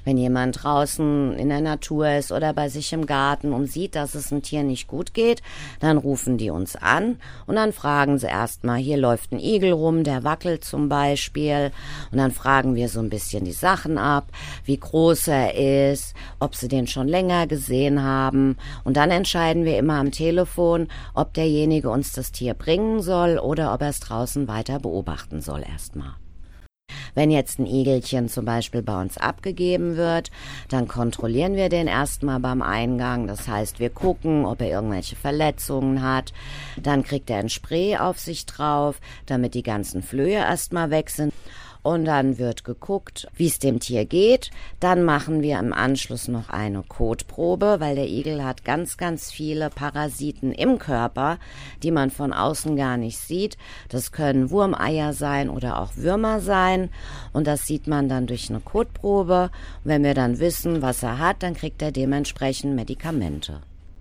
Wenn jemand draußen in der Natur ist oder bei sich im Garten und sieht, dass es einem Tier nicht gut geht, dann rufen die uns an und dann fragen sie erstmal, hier läuft ein Igel rum, der wackelt zum Beispiel, und dann fragen wir so ein bisschen die Sachen ab, wie groß er ist, ob sie den schon länger gesehen haben, und dann entscheiden wir immer am Telefon, ob derjenige uns das Tier bringen soll oder ob er es draußen weiter beobachten soll erstmal. Wenn jetzt ein Igelchen zum Beispiel bei uns abgegeben wird, dann kontrollieren wir den erstmal beim Eingang. Das heißt, wir gucken, ob er irgendwelche Verletzungen hat. Dann kriegt er ein Spray auf sich drauf, damit die ganzen Flöhe erstmal weg sind. Und dann wird geguckt, wie es dem Tier geht. Dann machen wir im Anschluss noch eine Kotprobe, weil der Igel hat ganz, ganz viele Parasiten im Körper, die man von außen gar nicht sieht. Das können Wurmeier sein oder auch Würmer sein. Und das sieht man dann durch eine Kotprobe. Und wenn wir dann wissen, was er hat, dann kriegt er dementsprechend Medikamente.